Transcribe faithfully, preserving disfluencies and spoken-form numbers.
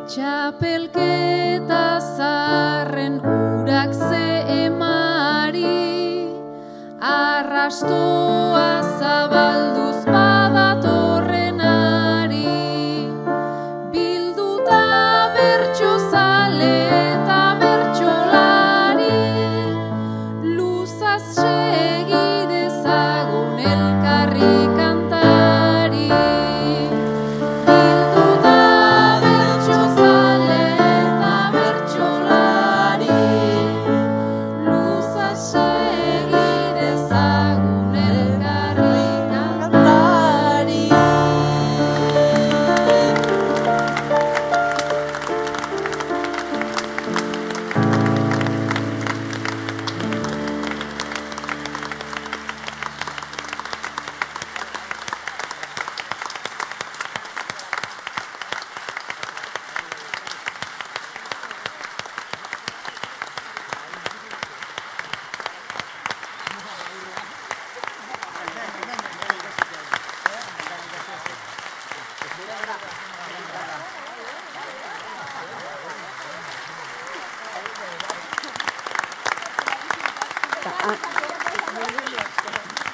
Txapelketa zarren urak ze emari, arrastoa zabalduz badatorren ari. Bilduta bertso zale eta bertsolari, luzaz segi dezagun elkarri kantari. Ah.